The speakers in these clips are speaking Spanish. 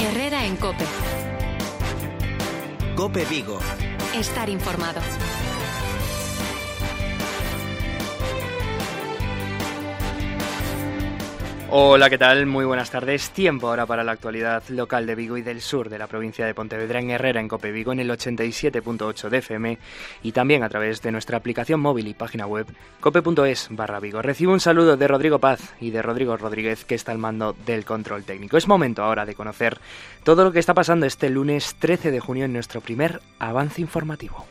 Herrera en COPE. COPE Vigo. Estar informado. Hola, ¿qué tal? Muy buenas tardes. Tiempo ahora para la actualidad local de Vigo y del sur de la provincia de Pontevedra en Herrera en COPE Vigo en el 87.8 de FM y también a través de nuestra aplicación móvil y página web cope.es/Vigo. Recibo un saludo de Rodrigo Paz y de Rodrigo Rodríguez, que está al mando del control técnico. Es momento ahora de conocer todo lo que está pasando este lunes 13 de junio en nuestro primer avance informativo.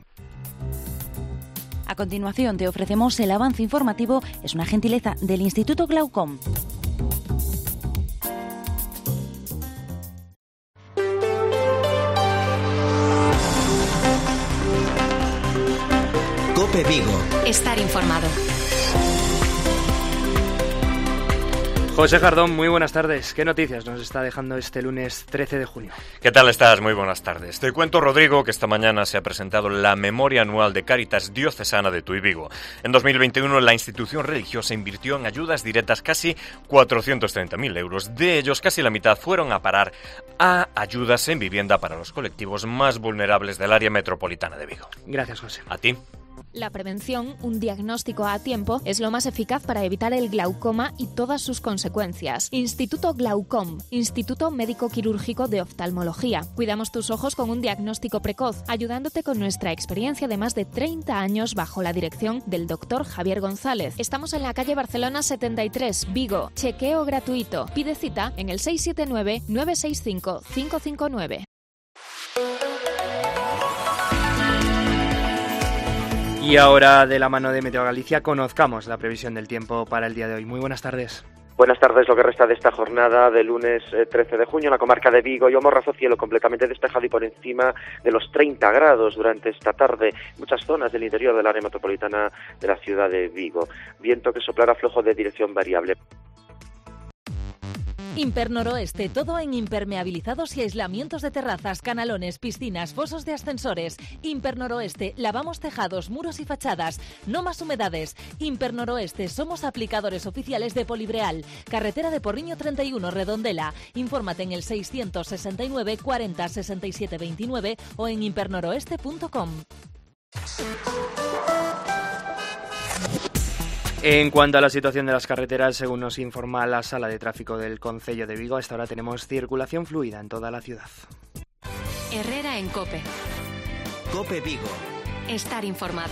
A continuación te ofrecemos el avance informativo, es una gentileza del Instituto Glaucom. COPE Vigo. Estar informado. José Jardón, muy buenas tardes. ¿Qué noticias nos está dejando este lunes 13 de junio? ¿Qué tal estás? Muy buenas tardes. Te cuento, Rodrigo, que esta mañana se ha presentado la memoria anual de Cáritas Diocesana de Tui Vigo. En 2021 la institución religiosa invirtió en ayudas directas casi 430.000 euros. De ellos, casi la mitad fueron a parar a ayudas en vivienda para los colectivos más vulnerables del área metropolitana de Vigo. Gracias, José. ¿A ti? La prevención, un diagnóstico a tiempo, es lo más eficaz para evitar el glaucoma y todas sus consecuencias. Instituto Glaucom, Instituto Médico Quirúrgico de Oftalmología. Cuidamos tus ojos con un diagnóstico precoz, ayudándote con nuestra experiencia de más de 30 años bajo la dirección del Dr. Javier González. Estamos en la calle Barcelona 73, Vigo. Chequeo gratuito. Pide cita en el 679-965-559. Y ahora, de la mano de Meteo Galicia, conozcamos la previsión del tiempo para el día de hoy. Muy buenas tardes. Buenas tardes. Lo que resta de esta jornada de lunes 13 de junio en la comarca de Vigo y Morrazo, cielo completamente despejado y por encima de los 30 grados durante esta tarde. Muchas zonas del interior del área metropolitana de la ciudad de Vigo. Viento que soplará flojo de dirección variable. Impernoroeste, todo en impermeabilizados y aislamientos de terrazas, canalones, piscinas, fosos de ascensores. Impernoroeste, lavamos tejados, muros y fachadas. No más humedades. Impernoroeste, somos aplicadores oficiales de Polibreal. Carretera de Porriño 31, Redondela. Infórmate en el 669 40 67 29 o en impernoroeste.com. En cuanto a la situación de las carreteras, según nos informa la Sala de Tráfico del Concello de Vigo, hasta ahora tenemos circulación fluida en toda la ciudad. Herrera en COPE. COPE Vigo. Estar informado.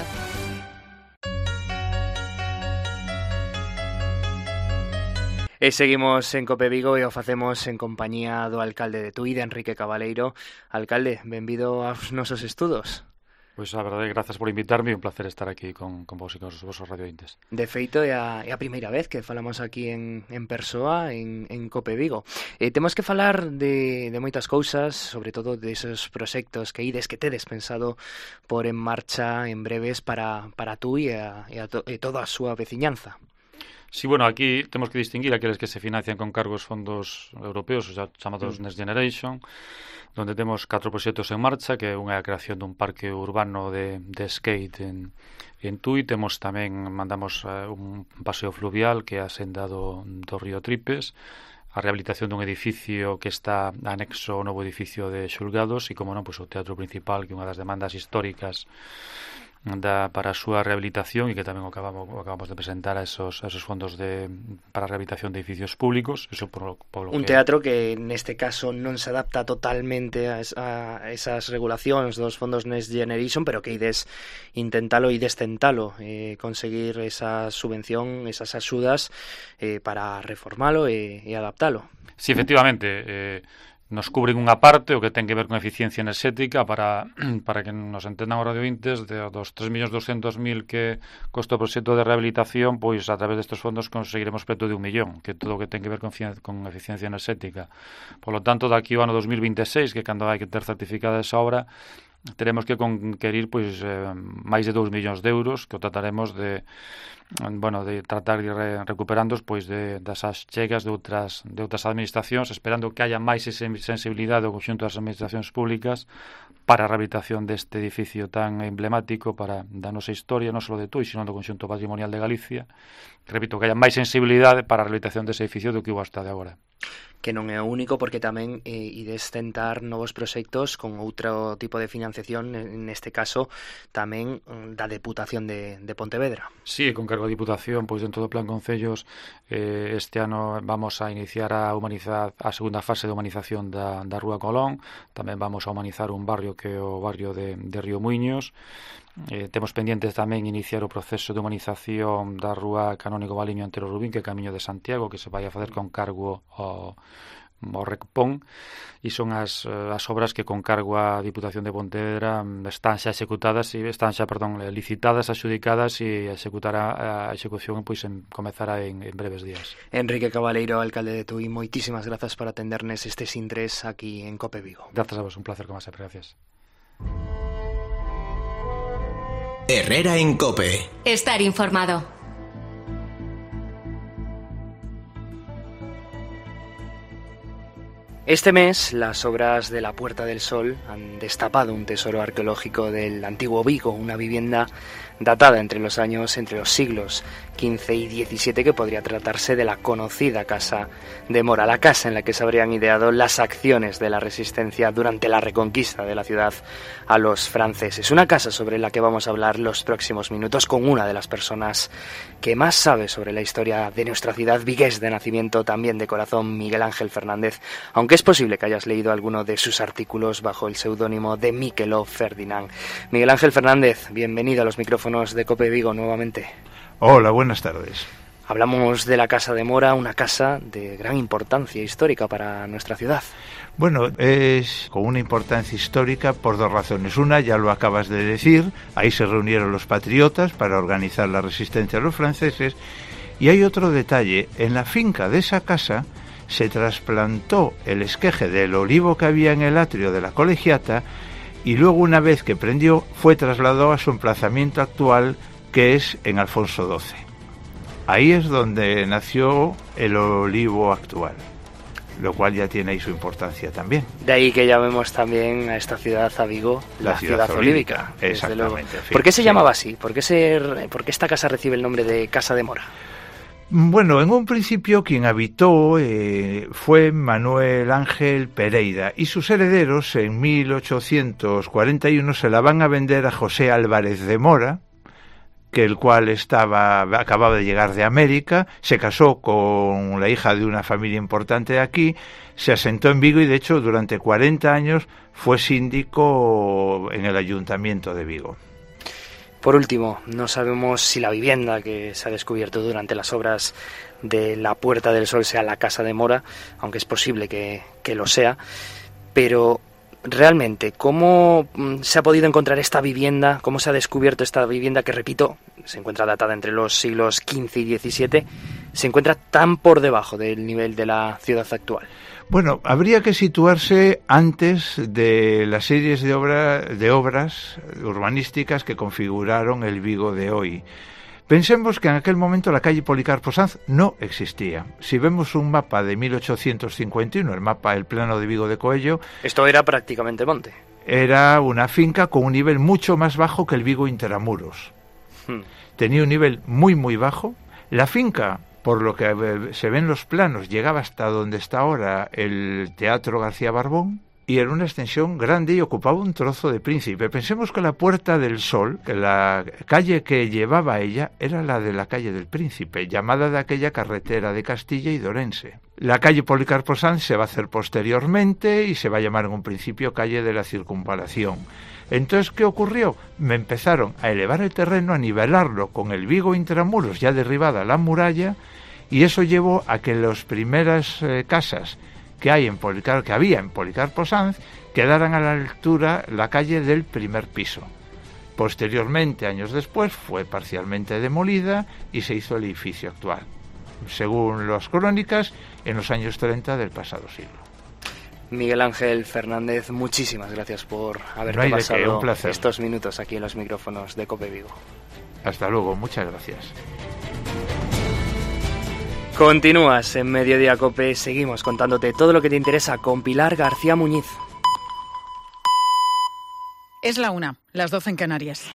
Seguimos en COPE Vigo e o facemos en compañía do alcalde de Tui, de Enrique Cabaleiro. Alcalde, benvido aos nosos estudos. Pois a verdade, grazas por invitarme, un placer estar aquí con vos e con os vosos radiointes. De feito, é a primeira vez que falamos aquí en persoa, en COPE Vigo. Temos que falar de moitas cousas, sobre todo de esos proxectos que tedes pensado por en marcha en breves para Tui e toda a súa veciñanza. Sí, bueno, aquí temos que distinguir aqueles que se financian con cargos fondos europeos, os chamados Next Generation, donde temos 4 proxectos en marcha, que unha é a creación dun parque urbano de skate en Tui. Temos tamén, mandamos un paseo fluvial que é a senda do río Tripes, a rehabilitación dun edificio que está anexo ao novo edificio de xulgados e, como non, pois, o teatro principal, que é unha das demandas históricas para a súa rehabilitación e que tamén acabamos de presentar a esos fondos para a rehabilitación de edificios públicos. Eso por un teatro que neste caso non se adapta totalmente a esas regulacións dos fondos Next Generation, pero que ides intentalo e tentalo conseguir esa subvención, esas axudas para reformalo e adaptalo. Sí, efectivamente, nos cubren unha parte o que ten que ver con eficiencia enerxética para que nos entendan os radiointes dos 3.200.000 que costa o proxecto de rehabilitación, pois a través destes fondos conseguiremos preto de 1 millón, que todo o que ten que ver con eficiencia enerxética. Por lo tanto, daqui ao ano 2026, que cando hai que ter certificada esa obra, teremos que conquerir pois máis de 2 millóns de euros, que o trataremos de tratar de ir recuperando pois das chegas de outras administracións, esperando que haya máis sensibilidade do conxunto das administracións públicas para a rehabilitación deste edificio tan emblemático da nosa historia, non só de Tui, sino do conxunto patrimonial de Galicia. Repito, que haya máis sensibilidade para a rehabilitación dese edificio do que hubo hasta de agora. non é o único, porque tamén ides tentar novos proxectos con outro tipo de financiación, neste caso tamén da Deputación de Pontevedra. Sí, con cargo a Diputación, pois dentro do Plan Concellos este ano vamos a iniciar a segunda fase de humanización da Rúa Colón. Tamén vamos a humanizar un barrio que é o barrio de Río Muiños. Temos pendientes tamén iniciar o proceso de humanización da Rúa Canónigo Valiño Antero Rubín, que é Camiño de Santiago, que se vai a facer con cargo ao RECPON, e son as obras que con cargo a Diputación de Pontevedra están xa licitadas, adxudicadas, e a execución comezará en breves días. Enrique Cabaleiro, alcalde de Tui, moitísimas grazas por atendernos estes intres aquí en Cope Vigo. Grazas a vos, un placer como sempre, gracias. Herrera en Cope. Estar informado. Este mes, las obras de la Puerta del Sol han destapado un tesoro arqueológico del antiguo Vigo, una vivienda datada entre los siglos XV y XVII, que podría tratarse de la conocida Casa de Mora, la casa en la que se habrían ideado las acciones de la resistencia durante la reconquista de la ciudad a los franceses. Una casa sobre la que vamos a hablar los próximos minutos con una de las personas que más sabe sobre la historia de nuestra ciudad, vigués de nacimiento, también de corazón, Miguel Ángel Fernández, aunque es posible que hayas leído alguno de sus artículos bajo el seudónimo de Miqueló Ferdinand. Miguel Ángel Fernández, bienvenido a los micrófonos de Cope Vigo nuevamente. Hola, buenas tardes. Hablamos de la Casa de Mora, una casa de gran importancia histórica para nuestra ciudad. Bueno, es con una importancia histórica por dos razones. Una, ya lo acabas de decir, ahí se reunieron los patriotas para organizar la resistencia a los franceses. Y hay otro detalle, en la finca de esa casa se trasplantó el esqueje del olivo que había en el atrio de la colegiata, y luego, una vez que prendió, fue trasladado a su emplazamiento actual, que es en Alfonso XII. Ahí es donde nació el olivo actual, lo cual ya tiene ahí su importancia también. De ahí que llamemos también a esta ciudad, a Vigo, la ciudad olívica. Exactamente. ¿Por qué se llamaba así? ¿Por qué esta casa recibe el nombre de Casa de Mora? Bueno, en un principio quien habitó fue Manuel Ángel Pereira, y sus herederos en 1841 se la van a vender a José Álvarez de Mora, que el cual acababa de llegar de América, se casó con la hija de una familia importante de aquí, se asentó en Vigo y de hecho durante 40 años fue síndico en el Ayuntamiento de Vigo. Por último, no sabemos si la vivienda que se ha descubierto durante las obras de la Puerta del Sol sea la Casa de Mora, aunque es posible que lo sea, pero realmente, ¿cómo se ha podido encontrar esta vivienda? ¿Cómo se ha descubierto esta vivienda que, repito, se encuentra datada entre los siglos XV y XVII, se encuentra tan por debajo del nivel de la ciudad actual? Bueno, habría que situarse antes de las series de obras urbanísticas que configuraron el Vigo de hoy. Pensemos que en aquel momento la calle Policarpo Sanz no existía. Si vemos un mapa de 1851, el plano de Vigo de Coello... Esto era prácticamente monte. Era una finca con un nivel mucho más bajo que el Vigo Interamuros. Tenía un nivel muy, muy bajo. La finca, por lo que se ven los planos, llegaba hasta donde está ahora el Teatro García Barbón, y era una extensión grande y ocupaba un trozo de Príncipe. Pensemos que la Puerta del Sol, que la calle que llevaba a ella, era la de la calle del Príncipe, llamada de aquella carretera de Castilla y de Orense. La calle Policarpo Sanz se va a hacer posteriormente y se va a llamar en un principio calle de la Circunvalación. Entonces, ¿qué ocurrió? Me empezaron a elevar el terreno, a nivelarlo con el Vigo Intramuros, ya derribada la muralla, y eso llevó a que las primeras casas que había en Policarpo Sanz quedaran a la altura la calle del primer piso. Posteriormente, años después, fue parcialmente demolida y se hizo el edificio actual, según las crónicas, en los años 30 del pasado siglo. Miguel Ángel Fernández, muchísimas gracias por haberte pasado estos minutos aquí en los micrófonos de Cope Vigo. Hasta luego, muchas gracias. Continúas en Mediodía Cope, seguimos contándote todo lo que te interesa con Pilar García Muñiz. Es la 1, las 12 en Canarias.